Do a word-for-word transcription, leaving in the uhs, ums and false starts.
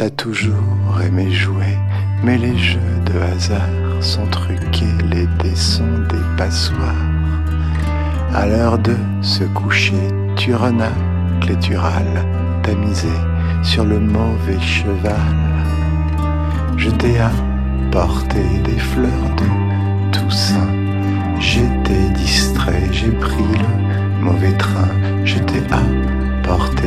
T'as toujours aimé jouer, mais les jeux de hasard sont truqués, les dés sont des passoires. À l'heure de se coucher, tu renacles et tu râles, t'as misé sur le mauvais cheval. Je t'ai apporté des fleurs